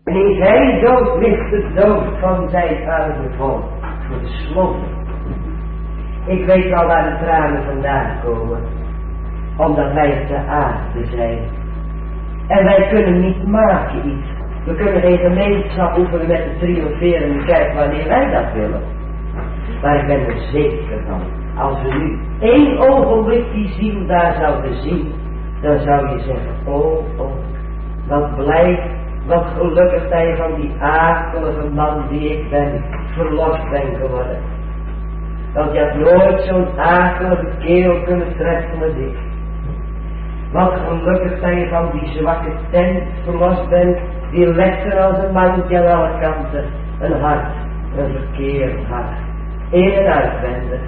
En in zijn dood ligt de dood van zijn arme volk verslonden. Ik weet wel waar de tranen vandaan komen, omdat wij te aarde zijn. En wij kunnen niet maken iets. We kunnen geen gemeenschap oefenen met de triomferende kerk wanneer wij dat willen. Maar ik ben er zeker van, als we nu 1 ogenblik die ziel daar zouden zien, dan zou je zeggen, oh, wat blij, wat gelukkig dat je van die akelige man die ik ben, verlost ben geworden. Want je had nooit zo'n akelige kerel kunnen treffen als ik. Wat gelukkig dat je van die zwakke tent verlost bent, die legt er als een mandje aan alle kanten, een hart, een verkeerd hart, in en uitwendig.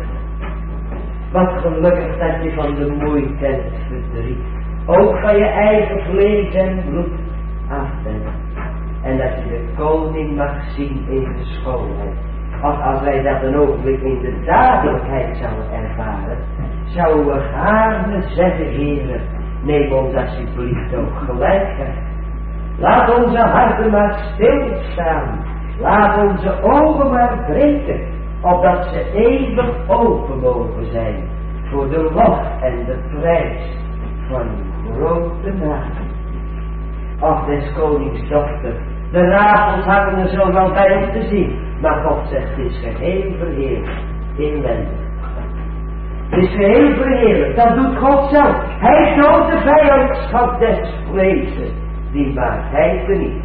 Wat gelukkig dat je van de moeite en het verdriet, ook van je eigen vlees en bloed, af bent. En dat je de koning mag zien in de schoonheid. Want als wij dat een ogenblik in de dadelijkheid zouden ervaren, zouden we gaarne zeggen, Heere, neem ons alsjeblieft ook gelijkheid. Laat onze harten maar stilstaan. Laat onze ogen maar breken, opdat ze eeuwig open mogen zijn voor de lof en de prijs van uw grote naam. Och, des konings dochter, de rafels hangen er zo wel bij om te zien, maar God zegt, het is geheel verheerlijk, inwendig. Het is geheel verheerlijk, dat doet God zelf. Hij toont de vijandschap des vleeses, die maakt hij teniet.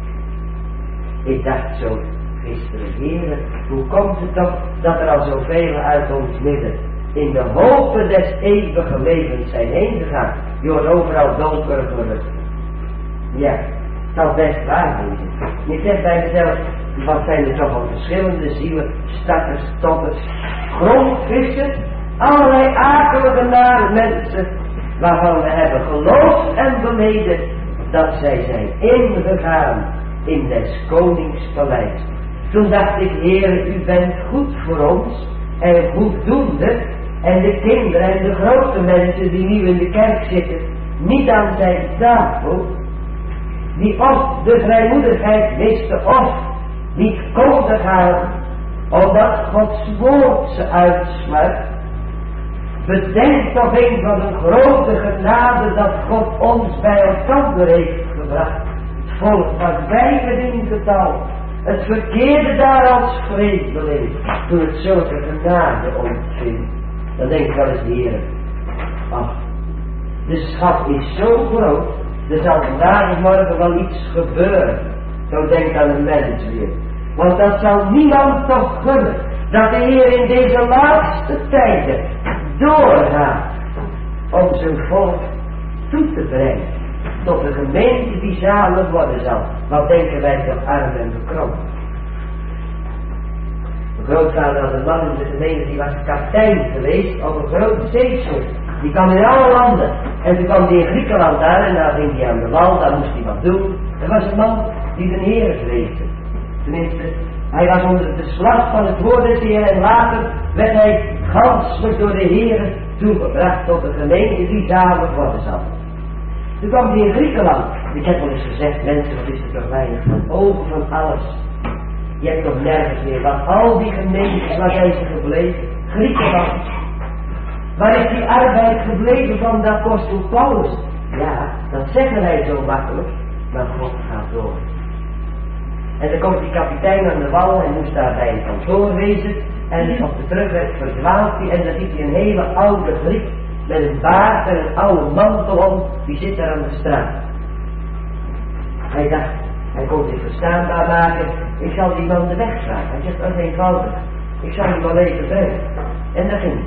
Ik dacht zo gisteren, Heere, hoe komt het toch dat er al zoveel uit ons midden in de hopen des eeuwige levens zijn heen gegaan? Je hoort overal donkere geruchten. Ja, het zal best waar wezen. Ik zeg bij mezelf, wat zijn er toch al verschillende zielen, stakkers, stoppers, grondvissers, allerlei akelige nare mensen, waarvan we hebben geloofd en beleden dat zij zijn ingegaan in des konings paleis. Toen dacht ik, Heer, u bent goed voor ons en goeddoende, en de kinderen en de grote mensen die nu in de kerk zitten, niet aan zijn tafel, die of de vrijmoedigheid misten of niet konden gaan, omdat Gods woord ze uitsluit. Bedenk toch eens wat een grote genade dat God ons bij elkaar heeft gebracht. Het volk was 5 in getal. Het verkeerde daar als vreemdeling toen het zulke genade ontving. Dan denk ik wel eens, Heer, ach, de schat is zo groot, er zal vandaag of morgen wel iets gebeuren. Zo denk aan een mens weer. Want dat zal niemand toch gunnen, dat de Heer in deze laatste tijden doorgaat om zijn volk toe te brengen tot een gemeente die zalig worden zal. Wat denken wij toch arm en bekrompen. Mijn grootvader had een man in de gemeente, die was kapitein geweest op een grote zeeschip. Die kwam in alle landen. En toen kwam hij in Griekenland daar en daar ging hij aan de wal, daar moest hij wat doen. Er was een man die de Heer vreesde. Tenminste, hij was onder de slag van het woord des Heeren en later werd hij ganselijk door de Heer toegebracht tot een gemeente die zalig worden zal. Toen kwam hij in Griekenland. Ik heb wel eens gezegd, mensen, wat is er toch weinig van ogen van alles. Je hebt toch nergens meer, want al die gemeentes, waar zijn ze gebleven? Griekenland. Waar is die arbeid gebleven van de apostel Paulus? Ja, dat zeggen wij zo makkelijk, maar God gaat door. En dan komt die kapitein aan de wal en moest daar bij een kantoor wezen. En op de terugweg verdwaalt hij en dan ziet hij een hele oude Griek met een baard en een oude mantel om, die zit daar aan de straat. Hij dacht, hij kon zich verstaanbaar maken, ik zal die man de weg vragen. Hij zegt, dat is eenvoudig, ik zal hem wel even brengen. En daar ging hij.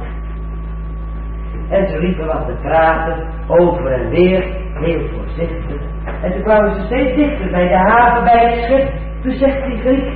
En ze liepen wat te praten, over en weer, heel voorzichtig. En toen kwamen ze steeds dichter bij de haven, bij het schip. Toen zegt die Griek,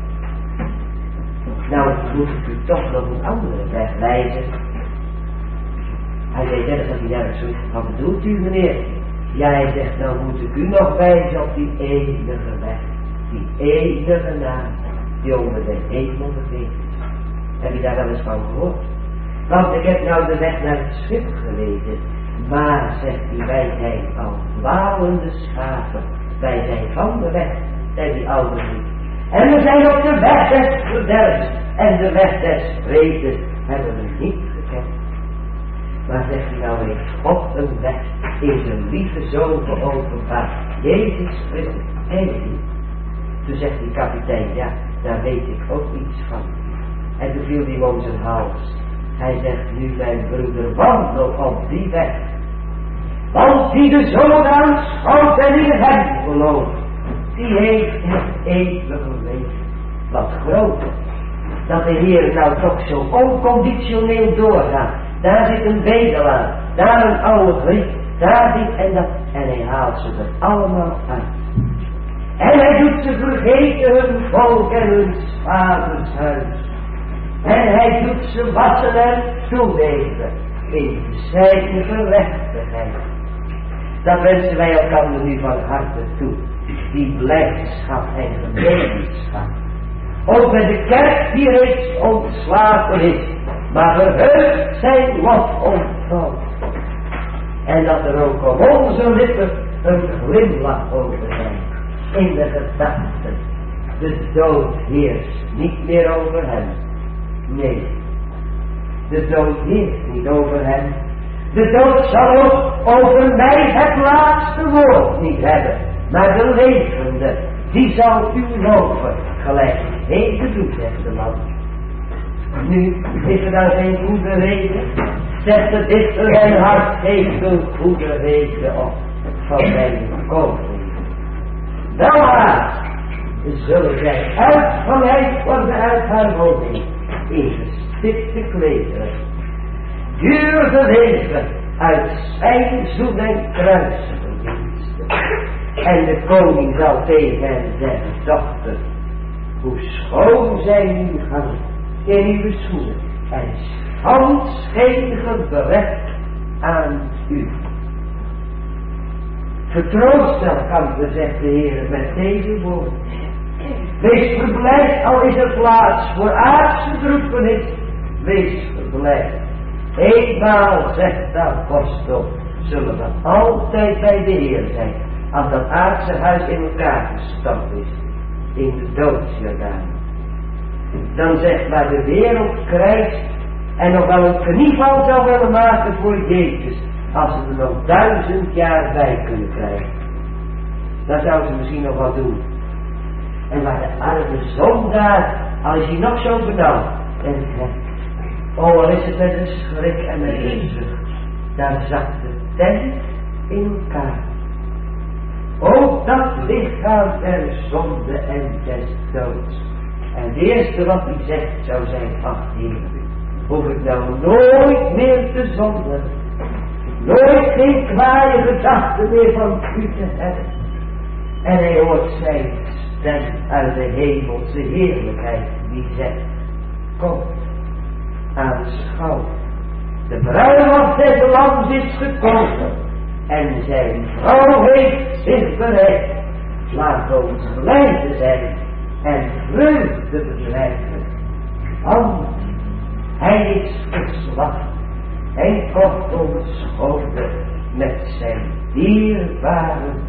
nou moet ik u toch nog een andere weg wijzen. Hij weet net dat hij nergens zoiets, wat bedoelt u meneer? Ja, hij zegt, nou moet ik u nog wijzen op die enige weg. Die enige naam, die onder de hemel begeeft. Heb je daar wel eens van gehoord? Want ik heb nou de weg naar het schip gelezen. Maar, zegt die wijsheid, al dwalende schapen Wij zijn van de weg, zei die oude vriend. En we zijn op de weg des verderfs en de weg des vredes hebben we niet gekend. Maar zegt hij nou, heeft God een weg in zijn lieve zoon geopenbaard, Jezus Christus, en niet. Toen zegt die kapitein, ja, daar weet ik ook iets van. En toen viel hij om zijn hals. Hij zegt, nu mijn broeder, wandel op die weg. Want die de zoon aanschouwt en in hem gelooft, die heeft het eeuwige leven. Wat groter. Dat de Heer nou toch zo onconditioneel doorgaat. Daar zit een bedelaar, daar een oude Griek, daar dit en dat. En hij haalt ze er allemaal uit. En hij doet ze vergeten hun volk en hun vaders huis. En hij doet ze wassen en toeweven in zijn gerechtigheid. Dat wensen wij elkaar nu van harte toe. Die blijdschap en gemeenschap. Ook met de kerk die reeds ontslapen is. Maar verheugd zijn lof ontvouwt. En dat er ook op onze lippen een glimlach over zijn. In de gedachten. De dood heerst niet meer over hem. Nee. De dood heerst niet over hem. De dood zal ook over mij het laatste woord niet hebben. Maar de levende, die zal u loven. Gelijk heden doet, zegt de man. Nu is er daar geen goede reden. Zegt de dichter, mijn hart heeft een goede reden op van mijn koning. Welhaast zullen zij uitgeleid worden uit haar woning in gestipte klederen. Duur leven uit zijn zoen en kruisverdiensten. En de koning zal tegen hen zeggen, dochter, hoe schoon zijn uw gangen in uw schoenen en schans geen gebrek aan u. Vertroost elkander, zegt de Heer met deze woorden. Wees verblijd, al is er plaats voor aardse droefenis. Wees verblijd. Eenmaal, zegt de apostel, zullen we altijd bij de Heer zijn. Als dat aardse huis in elkaar gestampt is. In de doodsjordaan. Dan zegt waar de wereld krijgt en nog wel een knieval zou willen maken voor Jezus. Als ze er nog 1000 jaar bij kunnen krijgen. Dan zou ze misschien nog wat doen. En waar de arme zondaar, als hij nog zo benauwd. En al is het met een schrik en met een zucht. Daar zakt de tent in elkaar. Ook dat lichaam der zonde en des doods. En het eerste wat hij zegt zou zijn, ach Heer, hoef ik nou nooit meer te zondigen. Nooit geen kwaaie gedachten meer van u te hebben. En hij hoort zijn stem uit de hemelse heerlijkheid die zegt, kom, aanschouw. De bruiloft des lams is gekomen en zijn vrouw heeft zich bereid. Laat ons blijde zijn en vreugde bedrijven. Want hij is geslacht en komt ons schone met zijn dierbare